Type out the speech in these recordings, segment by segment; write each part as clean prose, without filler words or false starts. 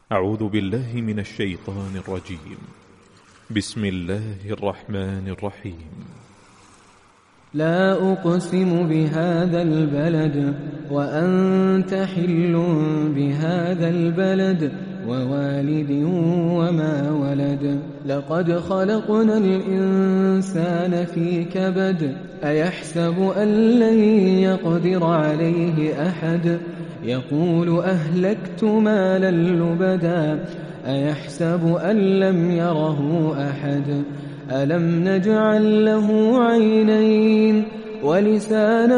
أعوذ بالله من الشيطان الرجيم. بسم الله الرحمن الرحيم. لا أقسم بهذا البلد وأنت حل بهذا البلد ووالد وما ولد. لقد خلقنا الإنسان في كبد. أيحسب أن لن يقدر عليه أحد. يقول أهلكت مالا لبدا. أيحسب أن لم يره أحد. ألم نجعل له عينين ولسانا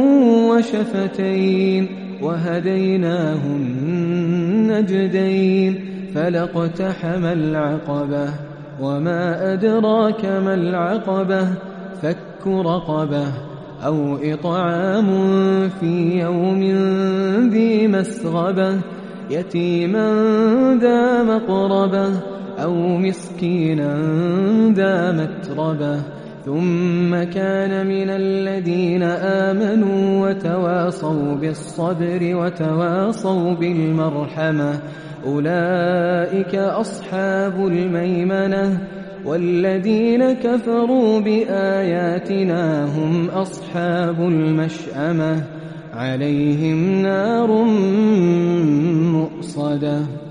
وشفتين وهديناه النجدين. فلاقتحم العقبة وما أدراك ما العقبة. فك رقبة أو إطعام في يوم ذي مسغبة. يتيما ذا مقربة أو مسكينا ذا متربة. ثم كان من الذين آمنوا وتواصوا بالصبر وتواصوا بالمرحمة. أولئك أصحاب الميمنة. والذين كفروا بآياتنا هم أصحاب المشأمة. عليهم نار مؤصدة.